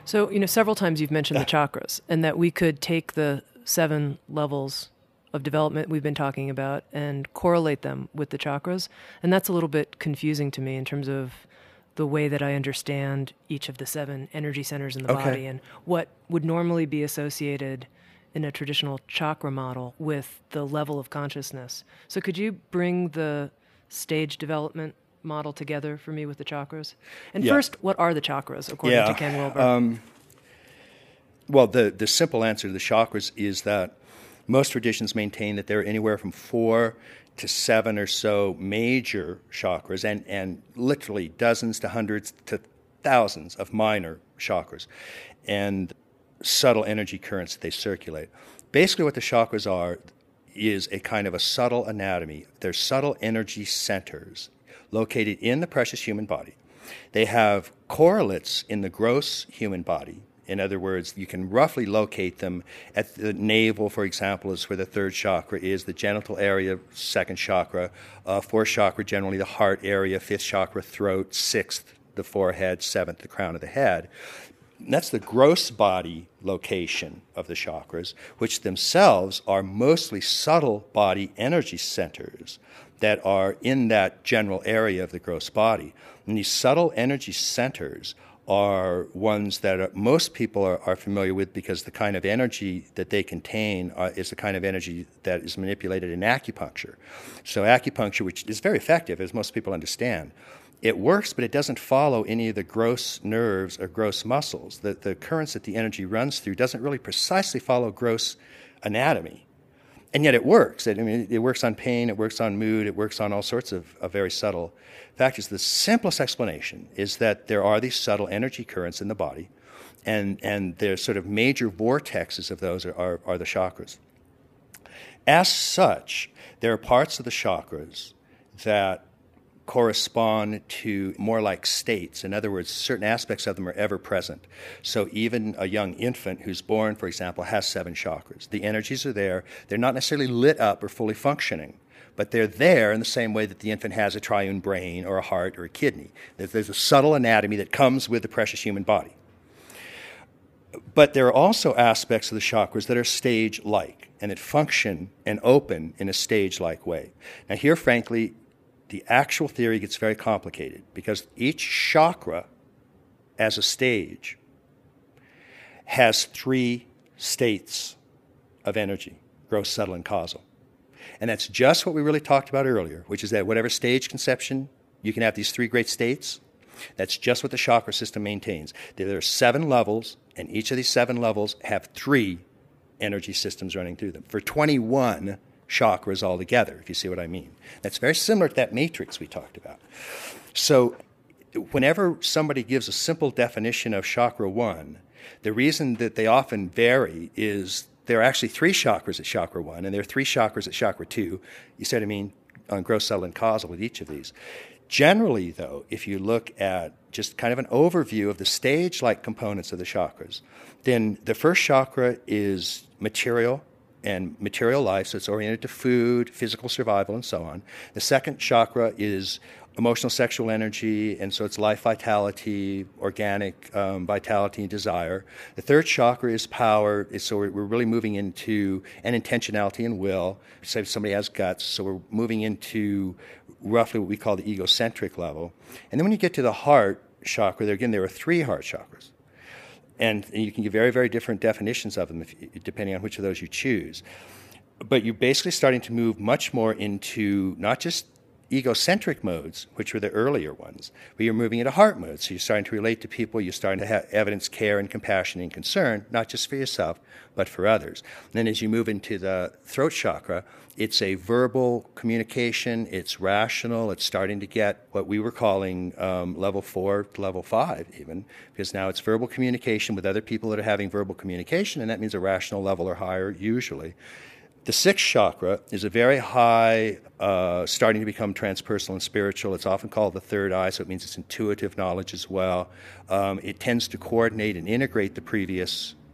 So, several times you've mentioned the chakras and that we could take the 7 levels of development we've been talking about and correlate them with the chakras. And that's a little bit confusing to me in terms of the way that I understand each of the 7 energy centers in the body and what would normally be associated in a traditional chakra model with the level of consciousness. So could you bring the stage development model together for me with the chakras? And first, what are the chakras, according to Ken Wilber? Well, the simple answer to the chakras is that most traditions maintain that there are anywhere from 4 to 7 or so major chakras and literally dozens to hundreds to thousands of minor chakras and subtle energy currents that they circulate. Basically what the chakras are is a kind of a subtle anatomy. They're subtle energy centers located in the precious human body. They have correlates in the gross human body. In other words, you can roughly locate them at the navel, for example, is where the 3rd chakra is, the genital area, 2nd chakra, 4th chakra, generally the heart area, 5th chakra, throat, 6th, the forehead, 7th, the crown of the head. And that's the gross body location of the chakras, which themselves are mostly subtle body energy centers that are in that general area of the gross body. And these subtle energy centers are ones that most people are familiar with because the kind of energy that they contain is the kind of energy that is manipulated in acupuncture. So acupuncture, which is very effective, as most people understand, it works, but it doesn't follow any of the gross nerves or gross muscles. The currents that the energy runs through doesn't really precisely follow gross anatomy. And yet it works. It works on pain, it works on mood, it works on all sorts of very subtle factors. The simplest explanation is that there are these subtle energy currents in the body, and there's sort of major vortexes of those are the chakras. As such, there are parts of the chakras that correspond to more like states. In other words, certain aspects of them are ever present. So even a young infant who's born, for example, has 7 chakras. The energies are there. They're not necessarily lit up or fully functioning, but they're there in the same way that the infant has a triune brain or a heart or a kidney. There's a subtle anatomy that comes with the precious human body. But there are also aspects of the chakras that are stage-like and that function and open in a stage-like way. Now here, frankly, the actual theory gets very complicated because each chakra as a stage has 3 states of energy, gross, subtle, and causal. And that's just what we really talked about earlier, which is that whatever stage conception, you can have these 3 great states. That's just what the chakra system maintains. There are 7 levels, and each of these 7 levels have 3 energy systems running through them. For 21 chakras altogether, if you see what I mean. That's very similar to that matrix we talked about. So whenever somebody gives a simple definition of chakra 1, the reason that they often vary is there are actually 3 chakras at chakra 1, and there are 3 chakras at chakra 2. You see what I mean? On gross, subtle, and causal with each of these. Generally, though, if you look at just kind of an overview of the stage-like components of the chakras, then the first chakra is material and material life, so it's oriented to food, physical survival, and so on. The second chakra is emotional sexual energy, and so it's life vitality, organic vitality and desire. The third chakra is power, so we're really moving into an intentionality and will. Say somebody has guts, so we're moving into roughly what we call the egocentric level. And then when you get to the heart chakra, there are 3 heart chakras. And you can give very, very different definitions of them depending on which of those you choose. But you're basically starting to move much more into not just egocentric modes, which were the earlier ones, but you're moving into heart modes. So you're starting to relate to people. You're starting to have evidence, care, and compassion and concern, not just for yourself, but for others. And then as you move into the throat chakra, it's a verbal communication. It's rational. It's starting to get what we were calling level 4 to level 5 even, because now it's verbal communication with other people that are having verbal communication, and that means a rational level or higher usually. The sixth chakra is a very high, starting to become transpersonal and spiritual. It's often called the third eye, so it means it's intuitive knowledge as well. It tends to coordinate and integrate the previous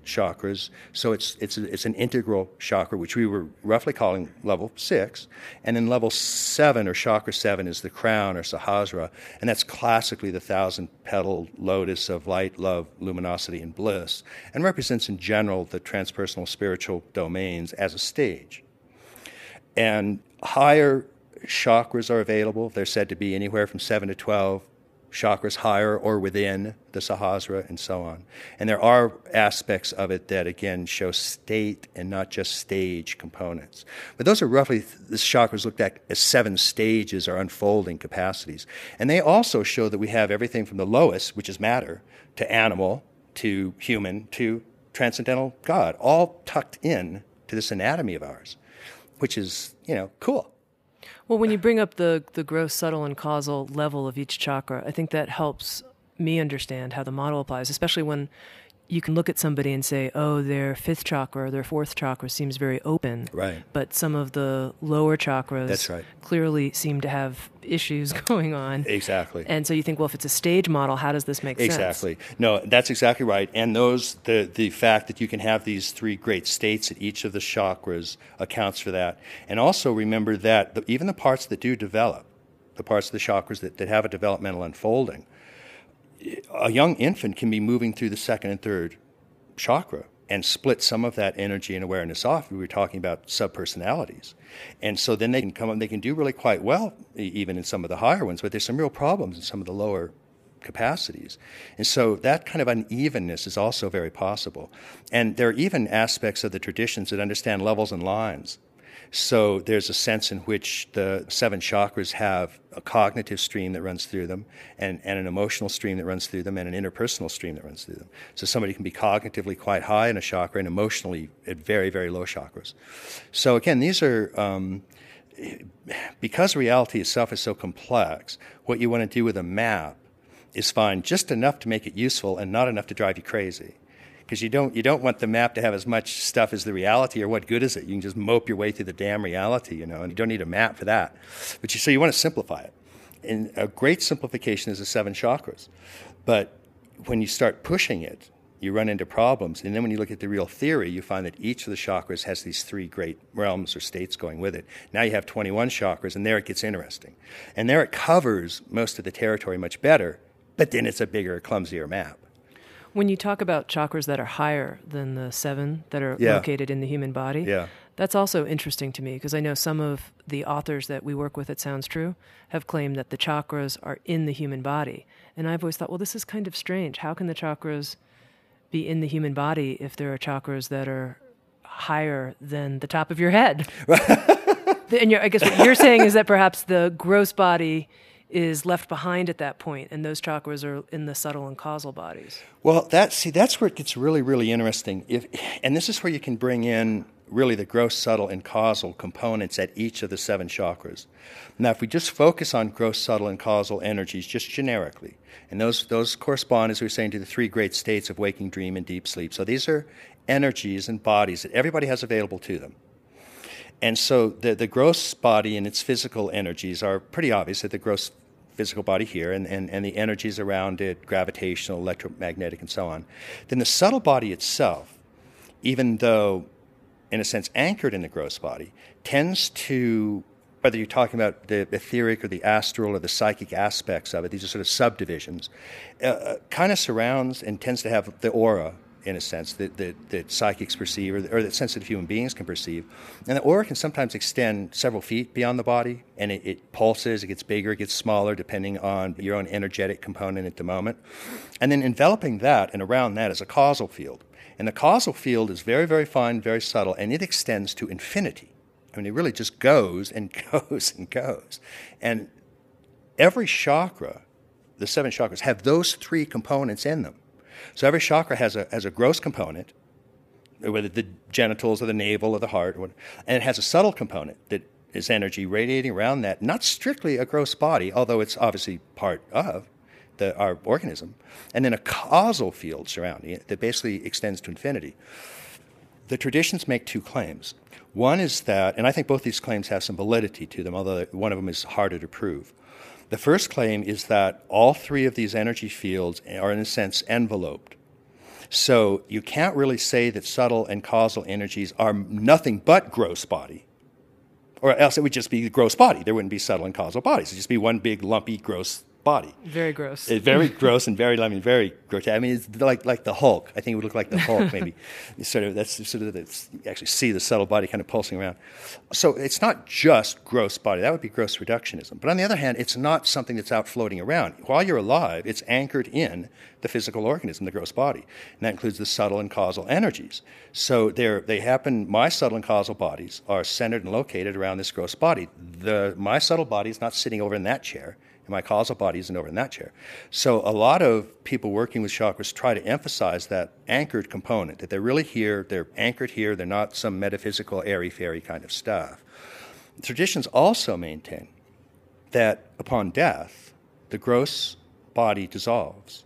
chakras. So it's an integral chakra, which we were roughly calling level 6. And then level 7, or chakra 7, is the crown, or Sahasrara. And that's classically the 1,000-petaled lotus of light, love, luminosity, and bliss, and represents in general the transpersonal spiritual domains as a stage. And higher chakras are available. They're said to be anywhere from 7 to 12 chakras higher or within the Sahasrara, and so on. And there are aspects of it that, again, show state and not just stage components. But those are roughly, the chakras looked at as 7 stages or unfolding capacities. And they also show that we have everything from the lowest, which is matter, to animal, to human, to transcendental God, all tucked in to this anatomy of ours, which is, cool. Well, when you bring up the gross, subtle, and causal level of each chakra, I think that helps me understand how the model applies, especially when you can look at somebody and say, oh, their 5th chakra or their 4th chakra seems very open. Right. But some of the lower chakras That's right. clearly seem to have issues going on. Exactly. And so you think, well, if it's a stage model, how does this make sense? Exactly. No, that's exactly right. And the fact that you can have these 3 great states at each of the chakras accounts for that. And also remember that even the parts that do develop, the parts of the chakras that have a developmental unfolding, a young infant can be moving through the 2nd and 3rd chakra and split some of that energy and awareness off. We were talking about subpersonalities. And so then they can do really quite well, even in some of the higher ones, but there's some real problems in some of the lower capacities. And so that kind of unevenness is also very possible. And there are even aspects of the traditions that understand levels and lines. So there's a sense in which the 7 chakras have a cognitive stream that runs through them, and an emotional stream that runs through them, and an interpersonal stream that runs through them. So somebody can be cognitively quite high in a chakra and emotionally at very, very low chakras. So again, these are, because reality itself is so complex, what you want to do with a map is find just enough to make it useful and not enough to drive you crazy. Because you don't want the map to have as much stuff as the reality, or what good is it? You can just mope your way through the damn reality, and you don't need a map for that. But so you want to simplify it. And a great simplification is the 7 chakras. But when you start pushing it, you run into problems. And then when you look at the real theory, you find that each of the chakras has these 3 great realms or states going with it. Now you have 21 chakras, and there it gets interesting. And there it covers most of the territory much better, but then it's a bigger, clumsier map. When you talk about chakras that are higher than the 7 that are located in the human body, that's also interesting to me, because I know some of the authors that we work with at Sounds True have claimed that the chakras are in the human body. And I've always thought, well, this is kind of strange. How can the chakras be in the human body if there are chakras that are higher than the top of your head? And I guess what you're saying is that perhaps the gross body is left behind at that point, and those chakras are in the subtle and causal bodies. Well, that's where it gets really, really interesting. And this is where you can bring in really the gross, subtle, and causal components at each of the 7 chakras. Now, if we just focus on gross, subtle, and causal energies just generically, and those correspond, as we were saying, to the 3 great states of waking, dream, and deep sleep. So these are energies and bodies that everybody has available to them. And so the gross body and its physical energies are pretty obvious, that the gross physical body here and the energies around it, gravitational, electromagnetic, and so on. Then the subtle body itself, even though, in a sense, anchored in the gross body, tends to, whether you're talking about the etheric or the astral or the psychic aspects of it, these are sort of subdivisions, kind of surrounds and tends to have the aura, in a sense, that psychics perceive, or that sensitive human beings can perceive. And the aura can sometimes extend several feet beyond the body, and it pulses, it gets bigger, it gets smaller, depending on your own energetic component at the moment. And then enveloping that and around that is a causal field. And the causal field is very, very fine, very subtle, and it extends to infinity. I mean, it really just goes and goes and goes. And every chakra, the 7 chakras, have those 3 components in them. So every chakra has a gross component, whether the genitals or the navel or the heart, and it has a subtle component that is energy radiating around that, not strictly a gross body, although it's obviously part of our organism, and then a causal field surrounding it that basically extends to infinity. The traditions make 2 claims. One is that, and I think both these claims have some validity to them, although one of them is harder to prove. The first claim is that all 3 of these energy fields are, in a sense, enveloped. So you can't really say that subtle and causal energies are nothing but gross body, or else it would just be gross body. There wouldn't be subtle and causal bodies. It'd just be one big, lumpy, gross body. Very gross. Very gross and very grotesque. I mean, it's like the Hulk. I think it would look like the Hulk, maybe. That's actually see the subtle body kind of pulsing around. So it's not just gross body. That would be gross reductionism. But on the other hand, it's not something that's out floating around. While you're alive, it's anchored in the physical organism, the gross body. And that includes the subtle and causal energies. So they happen, my subtle and causal bodies are centered and located around this gross body. My subtle body is not sitting over in that chair, and my causal body isn't over in that chair. So a lot of people working with chakras try to emphasize that anchored component, that they're really here, they're anchored here, they're not some metaphysical airy-fairy kind of stuff. Traditions also maintain that upon death, the gross body dissolves,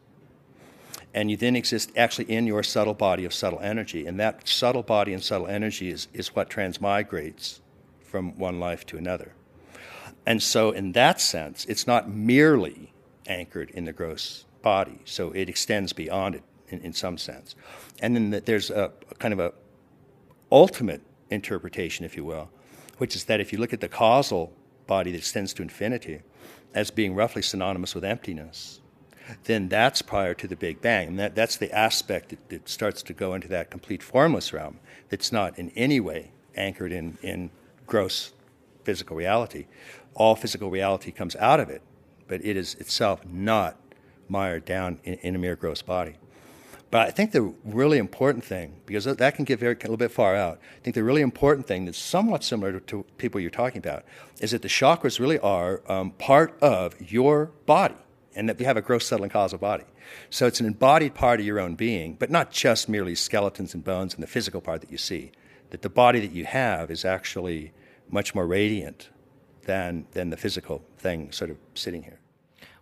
and you then exist actually in your subtle body of subtle energy, and that subtle body and subtle energy is what transmigrates from one life to another. And so in that sense, it's not merely anchored in the gross body, so it extends beyond it in some sense. And then there's a kind of a ultimate interpretation, if you will, which is that if you look at the causal body that extends to infinity as being roughly synonymous with emptiness, then that's prior to the Big Bang. And that's the aspect that starts to go into that complete formless realm that's not in any way anchored in gross physical reality. All physical reality comes out of it, but it is itself not mired down in a mere gross body. But I think the really important thing, because that can get a little bit far out, I think the really important thing that's somewhat similar to people you're talking about is that the chakras really are part of your body, and that we have a gross, subtle, and causal body. So it's an embodied part of your own being, but not just merely skeletons and bones and the physical part that you see. That the body that you have is actually much more radiant than the physical thing sort of sitting here.